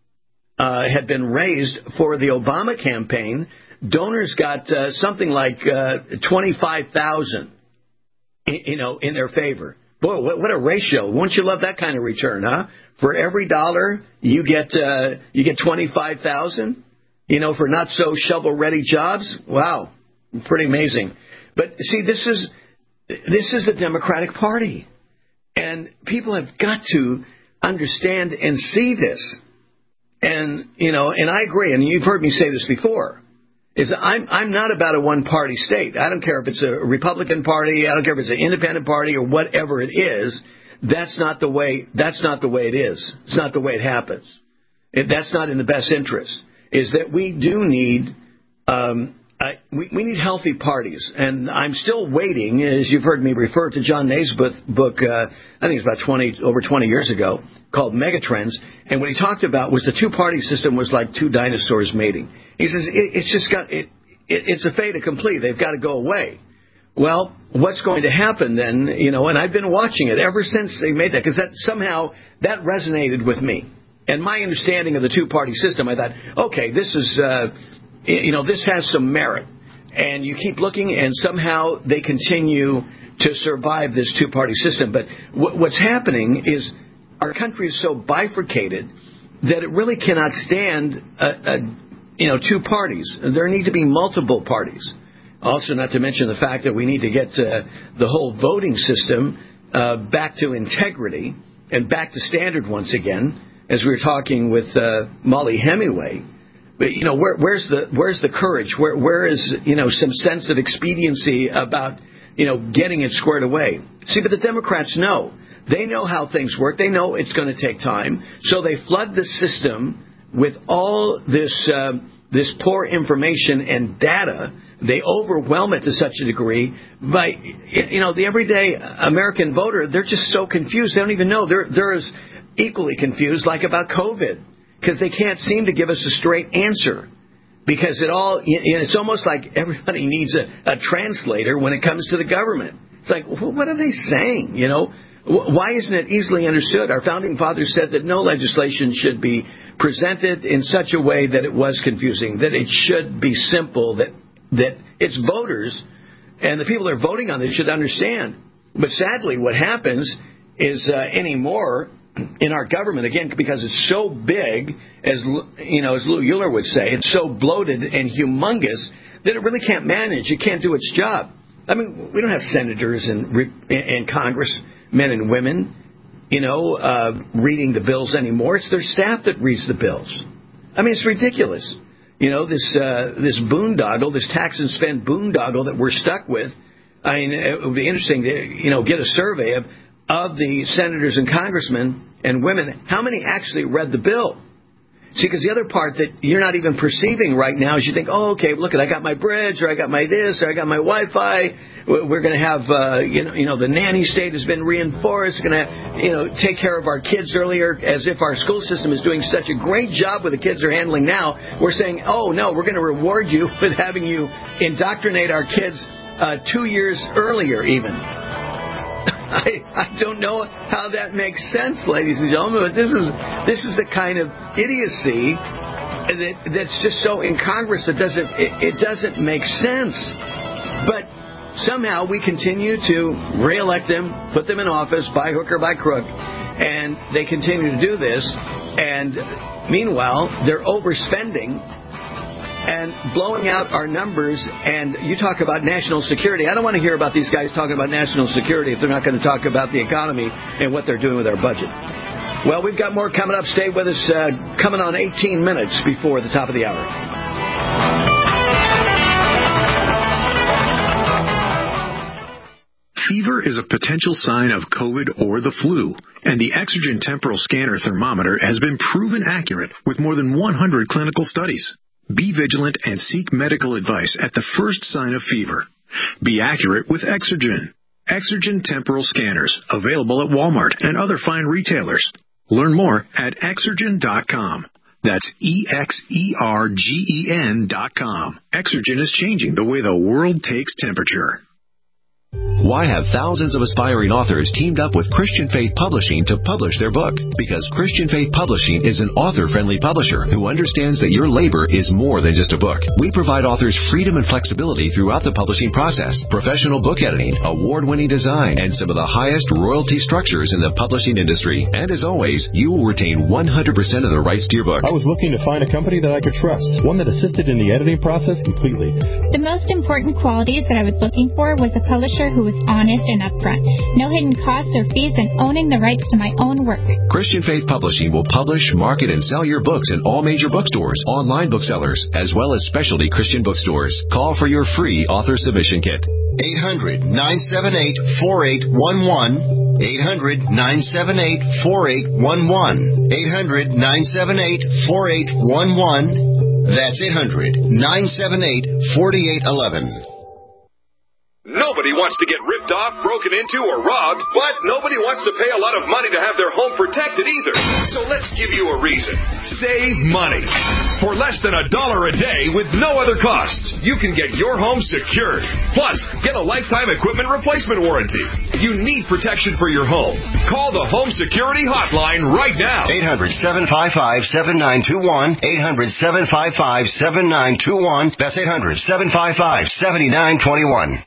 P: uh, had been raised for the Obama campaign, donors got uh, something like uh, twenty-five thousand, you know, in their favor. Boy, what, what a ratio! Wouldn't you love that kind of return, huh? For every dollar, you get uh, you get twenty-five thousand. You know, for not so shovel-ready jobs. Wow, pretty amazing. But see, this is this is the Democratic Party, and people have got to understand and see this. And you know, and I agree. And you've heard me say this before. Is I'm I'm not about a one-party state. I don't care if it's a Republican Party. I don't care if it's an independent party or whatever it is. That's not the way. That's not the way it is. It's not the way it happens. It, that's not in the best interest. Is that we do need um, I, we, we need healthy parties, and I'm still waiting. As you've heard me refer to John Naisbitt's book, uh, I think it's about twenty over twenty years ago, called Megatrends. And what he talked about was the two-party system was like two dinosaurs mating. He says it, it's just got it, it. It's a fait accompli. They've got to go away. Well, what's going to happen then? You know, and I've been watching it ever since they made that because that somehow that resonated with me and my understanding of the two-party system. I thought, okay, this is uh, you know this has some merit. and you keep looking, and somehow they continue to survive this two-party system. But w- what's happening is our country is so bifurcated that it really cannot stand a, a, you know, two parties. There need to be multiple parties. Also, not to mention the fact that we need to get uh, the whole voting system uh, back to integrity and back to standard once again, as we were talking with uh, Molly Hemingway. But, you know, where, where's the where's the courage? Where where is, you know, some sense of expediency about, you know, getting it squared away? See, but the Democrats know. They know how things work. They know it's going to take time. So they flood the system with all this uh, this poor information and data. They overwhelm it to such a degree. But, you know, the everyday American voter, they're just so confused. They don't even know. They're, they're as equally confused, like about COVID, because they can't seem to give us a straight answer. Because it all, you know, it's almost like everybody needs a, a translator when it comes to the government. It's like, what are they saying, you know? Why isn't it easily understood? Our founding fathers said that no legislation should be presented in such a way that it was confusing, that it should be simple, that that it's voters and the people that are voting on this should understand. But sadly, what happens is uh, anymore in our government, again, because it's so big, as you know, as Lou Euler would say, it's so bloated and humongous that it really can't manage. It can't do its job. I mean, we don't have senators and and Congress men and women, you know, uh, reading the bills anymore. It's their staff that reads the bills. I mean, it's ridiculous. You know, this uh, this boondoggle, this tax and spend boondoggle that we're stuck with. I mean, it would be interesting to, you know, get a survey of, of the senators and congressmen and women. How many actually read the bill? See, because the other part that you're not even perceiving right now is you think, oh, okay, look, I got my bridge, or I got my this, or I got my Wi-Fi. We're going to have, uh, you know, you know, the nanny state has been reinforced. We're going to, you know, take care of our kids earlier, as if our school system is doing such a great job with the kids they're handling now. We're saying, oh, no, we're going to reward you with having you indoctrinate our kids uh, two years earlier even. I, I don't know how that makes sense, ladies and gentlemen, but this is this is the kind of idiocy that that's just so incongruous that doesn't it, it doesn't make sense. But somehow we continue to reelect them, put them in office by hook or by crook, and they continue to do this. And meanwhile, they're overspending and blowing out our numbers. And you talk about national security. I don't want to hear about these guys talking about national security if they're not going to talk about the economy and what they're doing with our budget. Well, we've got more coming up. Stay with us. Uh, coming on eighteen minutes before the top of the hour.
E: Fever is a potential sign of COVID or the flu, and the Exergen Temporal Scanner Thermometer has been proven accurate with more than one hundred clinical studies. Be vigilant and seek medical advice at the first sign of fever. Be accurate with Exergen. Exergen Temporal Scanners, available at Walmart and other fine retailers. Learn more at Exergen dot com. That's E X E R G E N dot com. Exergen is changing the way the world takes temperature.
L: Why have thousands of aspiring authors teamed up with Christian Faith Publishing to publish their book? Because Christian Faith Publishing is an author-friendly publisher who understands that your labor is more than just a book. We provide authors freedom and flexibility throughout the publishing process, professional book editing, award-winning design, and some of the highest royalty structures in the publishing industry. And as always, you will retain one hundred percent of the rights to your book.
M: I was looking to find a company that I could trust, one that assisted in the editing process completely.
N: The most important qualities that I was looking for was a publisher who was honest and upfront, no hidden costs or fees, and owning the rights to my own work.
L: Christian Faith Publishing will publish, market, and sell your books in all major bookstores, online booksellers, as well as specialty Christian bookstores. Call for your free author submission kit.
O: eight hundred, nine seven eight, four eight one one. eight hundred, nine seven eight, four eight one one. eight hundred, nine seven eight, four eight one one. That's eight hundred, nine seven eight, four eight one one.
G: Nobody wants to get ripped off, broken into, or robbed, but nobody wants to pay a lot of money to have their home protected either. So let's give you a reason. Save money. For less than a dollar a day with no other costs, you can get your home secured. Plus, get a lifetime equipment replacement warranty. You need protection for your home. Call the Home Security Hotline right now.
O: eight hundred, seven five five, seven nine two one. eight hundred, seven five five, seven nine two one. That's eight hundred, seven five five, seven nine two one.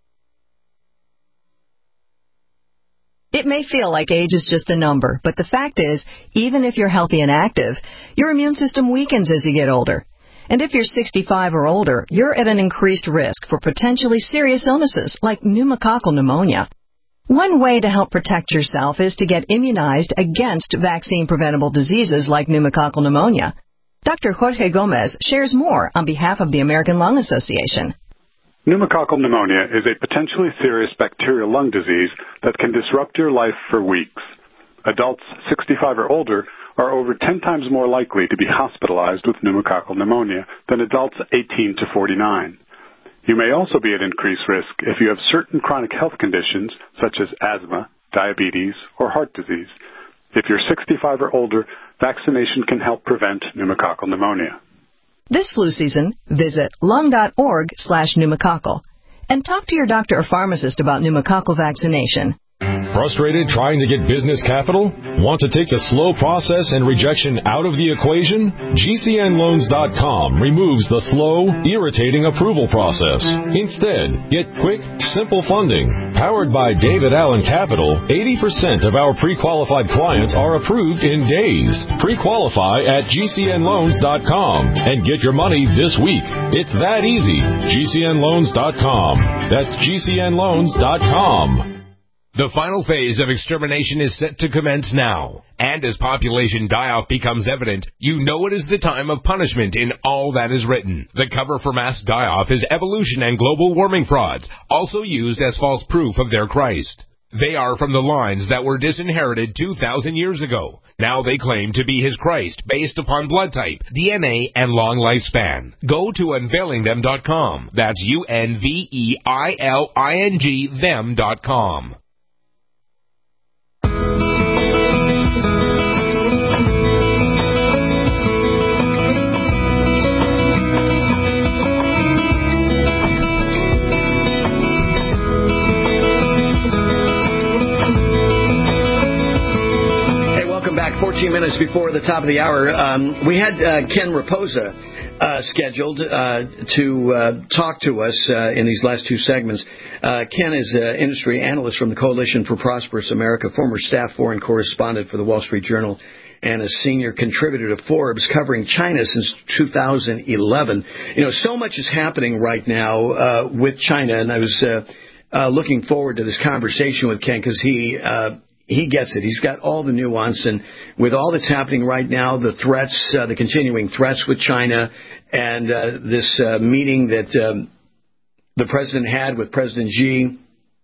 H: It may feel like age is just a number, but the fact is, even if you're healthy and active, your immune system weakens as you get older. And if you're sixty-five or older, you're at an increased risk for potentially serious illnesses like pneumococcal pneumonia. One way to help protect yourself is to get immunized against vaccine-preventable diseases like pneumococcal pneumonia. Doctor Jorge Gomez shares more on behalf of the American Lung Association.
I: Pneumococcal pneumonia is a potentially serious bacterial lung disease that can disrupt your life for weeks. Adults sixty-five or older are over ten times more likely to be hospitalized with pneumococcal pneumonia than adults eighteen to forty-nine. You may also be at increased risk if you have certain chronic health conditions such as asthma, diabetes, or heart disease. If you're sixty-five or older, vaccination can help prevent pneumococcal pneumonia.
H: This flu season, visit lung.org slash pneumococcal and talk to your doctor or pharmacist about pneumococcal vaccination.
J: Frustrated trying to get business capital? Want to take the slow process and rejection out of the equation? G C N loans dot com removes the slow, irritating approval process. Instead, get quick, simple funding. Powered by David Allen Capital, eighty percent of our pre-qualified clients are approved in days. Pre-qualify at G C N loans dot com and get your money this week. It's that easy. G C N loans dot com. That's G C N loans dot com.
X: The final phase of extermination is set to commence now. And as population die-off becomes evident, you know it is the time of punishment in all that is written. The cover for mass die-off is evolution and global warming frauds, also used as false proof of their Christ. They are from the lines that were disinherited two thousand years ago. Now they claim to be his Christ based upon blood type, D N A, and long lifespan. Go to unveiling them dot com. That's U N V E I L I N G them dot com.
P: fourteen minutes before the top of the hour, um, we had uh, Ken Raposa uh, scheduled uh, to uh, talk to us uh, in these last two segments. Uh, Ken is an industry analyst from the Coalition for Prosperous America, former staff foreign correspondent for the Wall Street Journal, and a senior contributor to Forbes, covering China since two thousand eleven. You know, so much is happening right now uh, with China, and I was uh, uh, looking forward to this conversation with Ken because he uh, he gets it. He's got all the nuance, and with all that's happening right now, the threats, uh, the continuing threats with China, and uh, this uh, meeting that um, the president had with President Xi,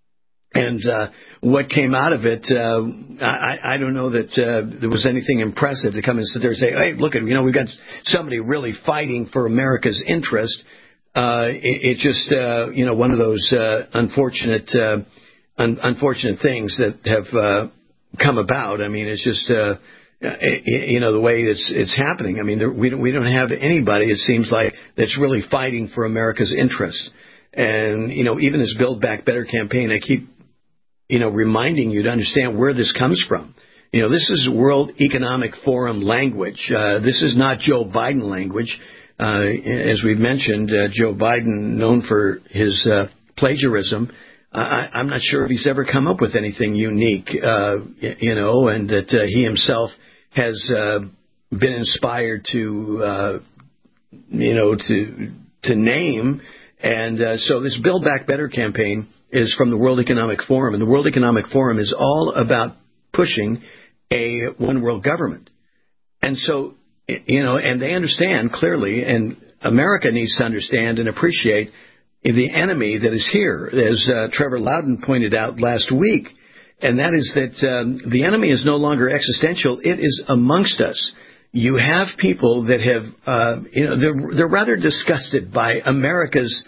P: and uh, what came out of it, uh, I, I don't know that uh, there was anything impressive to come and sit there and say, hey, look, at you know, we've got somebody really fighting for America's interest. Uh, it, it just, uh, you know, one of those uh, unfortunate uh, un- unfortunate things that have uh, come about. I mean, it's just, uh, it, you know, the way it's it's happening. I mean, there, we don't we don't have anybody, it seems like, that's really fighting for America's interest. And, you know, even this Build Back Better campaign, I keep, you know, reminding you to understand where this comes from. You know, this is World Economic Forum language. Uh, this is not Joe Biden language. Uh, as we've mentioned, uh, Joe Biden, known for his uh, plagiarism, I, I'm not sure if he's ever come up with anything unique, uh, you know, and that uh, he himself has uh, been inspired to, uh, you know, to to name. And uh, so this Build Back Better campaign is from the World Economic Forum, and the World Economic Forum is all about pushing a one world government. And so, you know, and they understand clearly, and America needs to understand and appreciate the enemy that is here, as uh, Trevor Loudon pointed out last week, and that is that um, the enemy is no longer existential, it is amongst us. You have people that have, uh, you know, they're, they're rather disgusted by America's,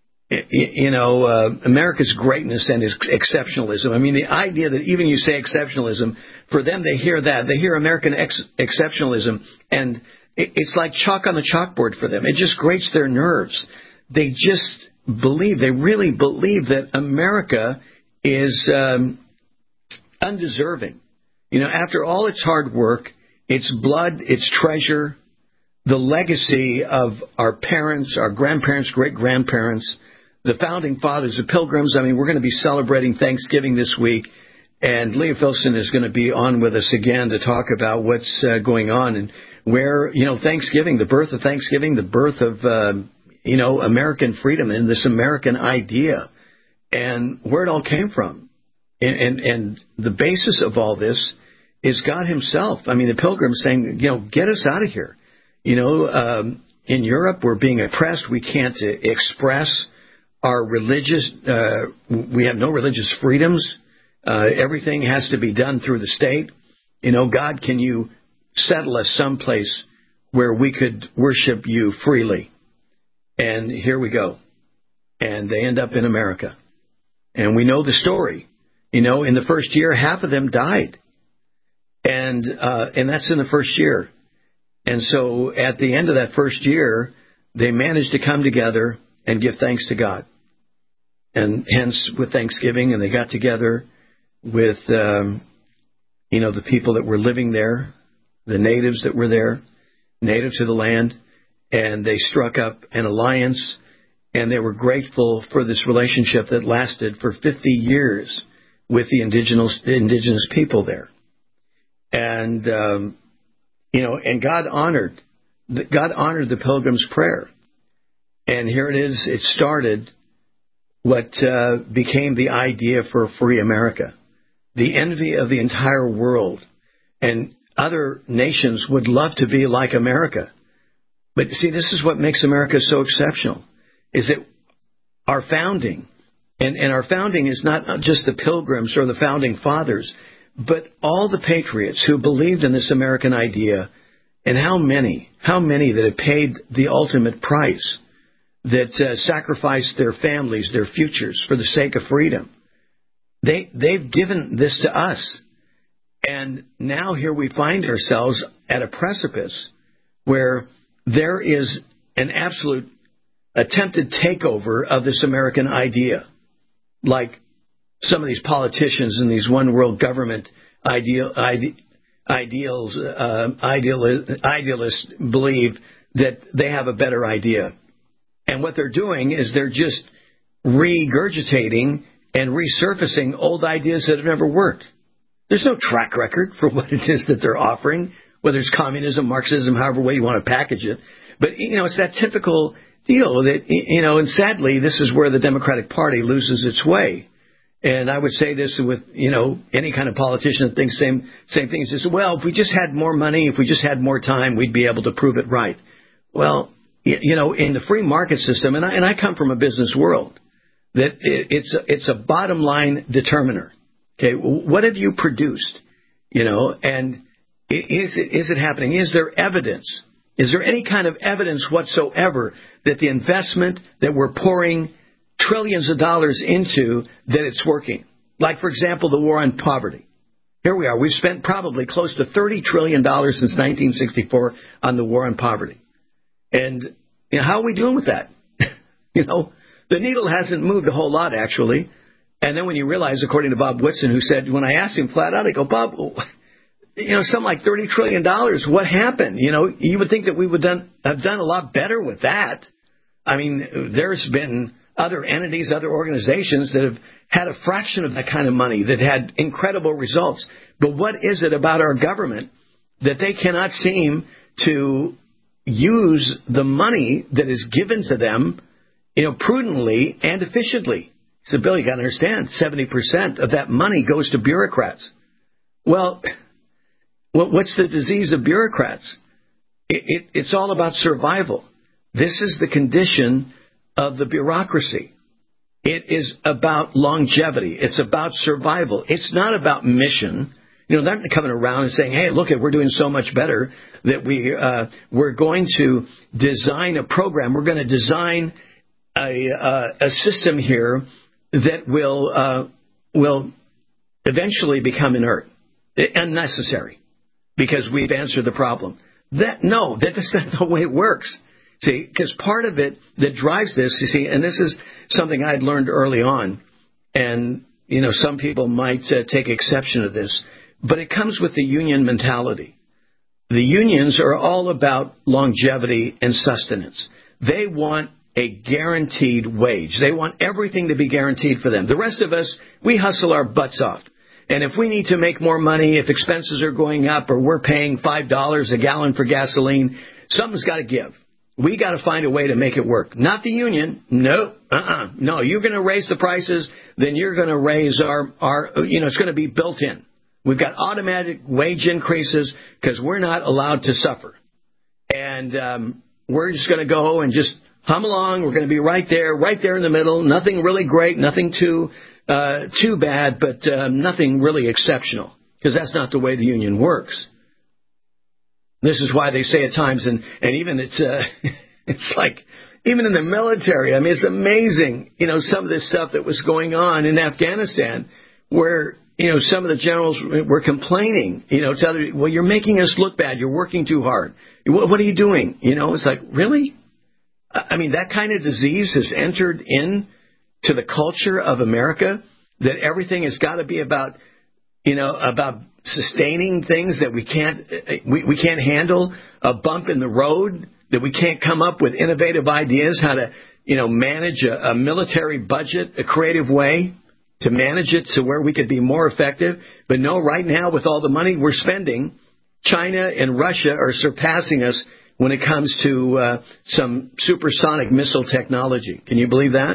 P: you know, uh, America's greatness and its exceptionalism. I mean, the idea that even you say exceptionalism, for them, they hear that. They hear American ex- exceptionalism, and it, it's like chalk on the chalkboard for them. It just grates their nerves. They just believe, they really believe that America is um, undeserving. You know, after all its hard work, its blood, its treasure, the legacy of our parents, our grandparents, great-grandparents, the founding fathers, the Pilgrims. I mean, we're going to be celebrating Thanksgiving this week, and Leah Filson is going to be on with us again to talk about what's uh, going on and where, you know, Thanksgiving, the birth of Thanksgiving, the birth of, uh, you know, American freedom and this American idea and where it all came from. And, and, and the basis of all this is God himself. I mean, the Pilgrims saying, you know, get us out of here. You know, um, in Europe, we're being oppressed. We can't uh, express our religious, uh, we have no religious freedoms. Uh, everything has to be done through the state. You know, God, can you settle us someplace where we could worship you freely? And here we go. And they end up in America. And we know the story. You know, in the first year, half of them died. And, uh, and that's in the first year. And so at the end of that first year, they managed to come together and give thanks to God. And hence with Thanksgiving, and they got together with, um, you know, the people that were living there, the natives that were there, native to the land, and they struck up an alliance, and they were grateful for this relationship that lasted for fifty years with the indigenous, indigenous people there. And, um, you know, and God honored, God honored the Pilgrim's prayer. And here it is, it started what uh, became the idea for a free America. The envy of the entire world. And other nations would love to be like America. But see, this is what makes America so exceptional, is that our founding, and, and our founding is not just the Pilgrims or the founding fathers, but all the patriots who believed in this American idea, and how many, how many that have paid the ultimate price, that uh, sacrificed their families, their futures for the sake of freedom. They, they've given this to us. And now here we find ourselves at a precipice where there is an absolute attempted takeover of this American idea. Like some of these politicians and these one world government ideal, ide, ideals, uh, ideal, idealists believe that they have a better idea. And what they're doing is they're just regurgitating and resurfacing old ideas that have never worked. There's no track record for what it is that they're offering, whether it's communism, Marxism, however way you want to package it. But, you know, it's that typical deal that, you know, and sadly, this is where the Democratic Party loses its way. And I would say this with, you know, any kind of politician that thinks same, same things. Is, well, if we just had more money, if we just had more time, we'd be able to prove it right. Well, you know, in the free market system, and I, and I come from a business world, that it, it's, a, it's a bottom line determiner. Okay, what have you produced? You know, and is it, is it happening? Is there evidence? Is there any kind of evidence whatsoever that the investment that we're pouring trillions of dollars into, that it's working? Like, for example, the war on poverty. Here we are. We've spent probably close to thirty trillion dollars since nineteen sixty-four on the war on poverty. And you know, how are we doing with that? You know, the needle hasn't moved a whole lot, actually. And then when you realize, according to Bob Whitson, who said, when I asked him flat out, I go, Bob, you know, something like thirty trillion dollars, what happened? You know, you would think that we would done, have done a lot better with that. I mean, there's been other entities, other organizations that have had a fraction of that kind of money, that had incredible results. But what is it about our government that they cannot seem to use the money that is given to them, you know, prudently and efficiently? So, Bill, you got to understand, seventy percent of that money goes to bureaucrats. Well, what's the disease of bureaucrats? It, it, it's all about survival. This is the condition of the bureaucracy. It is about longevity. It's about survival. It's not about mission. You know, they're not coming around and saying, hey, look, we're doing so much better that we, uh, we're going to design a program. We're going to design a, uh, a system here that will, uh, will eventually become inert, unnecessary, because we've answered the problem. That, no, that is not the way it works. See, because part of it that drives this, you see, and this is something I'd learned early on, and you know, some people might uh, take exception to this, but it comes with the union mentality. The unions are all about longevity and sustenance. They want a guaranteed wage. They want everything to be guaranteed for them. The rest of us, we hustle our butts off. And if we need to make more money, if expenses are going up or we're paying five dollars a gallon for gasoline, something's got to give. We got to find a way to make it work. Not the union. No, uh-uh. No, you're going to raise the prices, then you're going to raise our, our, you know, it's going to be built in. We've got automatic wage increases because we're not allowed to suffer. And um, we're just going to go and just hum along. We're going to be right there, right there in the middle. Nothing really great, nothing too uh, too bad, but uh, nothing really exceptional, because that's not the way the union works. This is why they say at times, and, and even it's uh, it's like, even in the military, I mean, it's amazing, you know, some of this stuff that was going on in Afghanistan, where, you know, some of the generals were complaining, you know, to other, well, you're making us look bad. You're working too hard. What, what are you doing? You know, it's like, really? I mean, that kind of disease has entered in to the culture of America, that everything has got to be about, you know, about sustaining things that we can't, we, we can't handle, a bump in the road, that we can't come up with innovative ideas how to, you know, manage a, a military budget, a creative way to manage it to where we could be more effective. But no, right now, with all the money we're spending, China and Russia are surpassing us when it comes to uh, some supersonic missile technology. Can you believe that?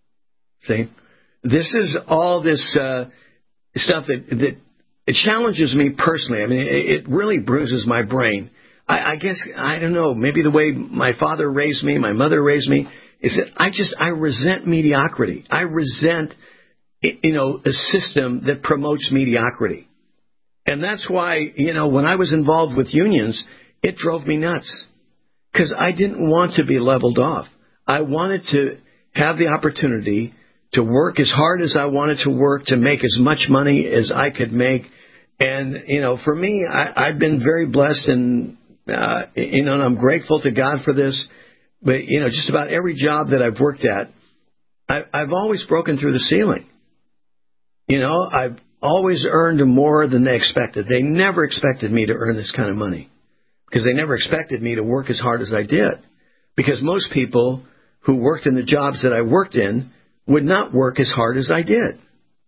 P: See, this is all this uh, stuff that, that it challenges me personally. I mean, it, it really bruises my brain. I, I guess, I don't know, maybe the way my father raised me, my mother raised me, is that I just, I resent mediocrity. I resent, you know, a system that promotes mediocrity. And that's why, you know, when I was involved with unions, it drove me nuts, because I didn't want to be leveled off. I wanted to have the opportunity to work as hard as I wanted to work, to make as much money as I could make. And, you know, for me, I, I've been very blessed, and, uh, you know, and I'm grateful to God for this. But, you know, just about every job that I've worked at, I, I've always broken through the ceiling. You know, I've always earned more than they expected. They never expected me to earn this kind of money, because they never expected me to work as hard as I did. Because most people who worked in the jobs that I worked in would not work as hard as I did.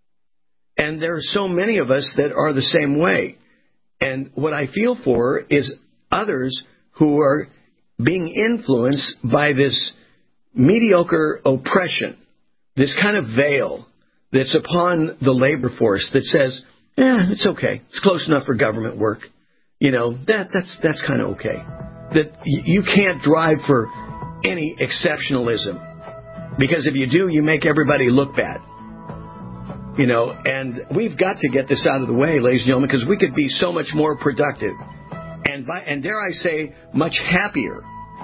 P: And there are so many of us that are the same way. And what I feel for is others who are being influenced by this mediocre oppression, this kind of veil that's upon the labor force that says, eh, it's okay. It's close enough for government work. You know, that that's that's kind of okay. That y- you can't drive for any exceptionalism, because if you do, you make everybody look bad. You know, and we've got to get this out of the way, ladies and gentlemen, because we could be so much more productive and, by, and dare I say, much happier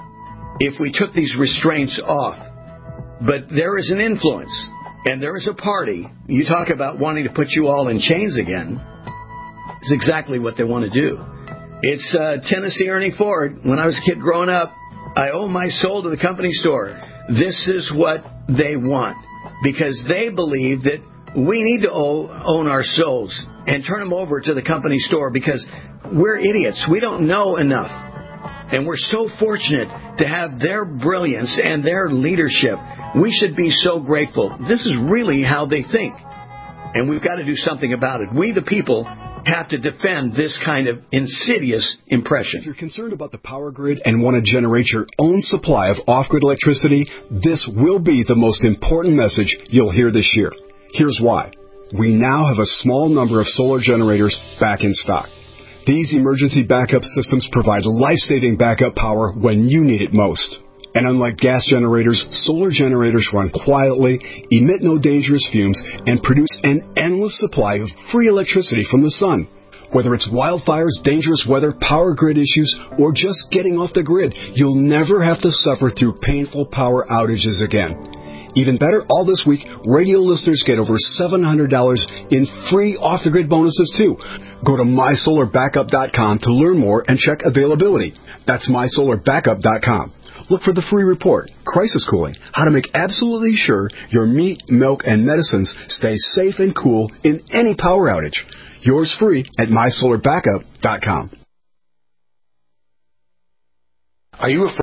P: if we took these restraints off. But there is an influence, and there is a party. You talk about wanting to put you all in chains again. It's exactly what they want to do. It's uh, Tennessee Ernie Ford. When I was a kid growing up, I owe my soul to the company store. This is what they want, because they believe that we need to own our souls and turn them over to the company store, because we're idiots. We don't know enough. And we're so fortunate to have their brilliance and their leadership. We should be so grateful. This is really how they think. And we've got to do something about it. We, the people, have to defend this kind of insidious impression.
F: If you're concerned about the power grid and want to generate your own supply of off-grid electricity, this will be the most important message you'll hear this year. Here's why. We now have a small number of solar generators back in stock. These emergency backup systems provide life-saving backup power when you need it most. And unlike gas generators, solar generators run quietly, emit no dangerous fumes, and produce an endless supply of free electricity from the sun. Whether it's wildfires, dangerous weather, power grid issues, or just getting off the grid, you'll never have to suffer through painful power outages again. Even better, all this week, radio listeners get over seven hundred dollars in free off-the-grid bonuses, too. Go to my solar backup dot com to learn more and check availability. That's my solar backup dot com. Look for the free report, Crisis Cooling, how to make absolutely sure your meat, milk, and medicines stay safe and cool in any power outage. Yours free at my solar backup dot com.
K: Are you afraid?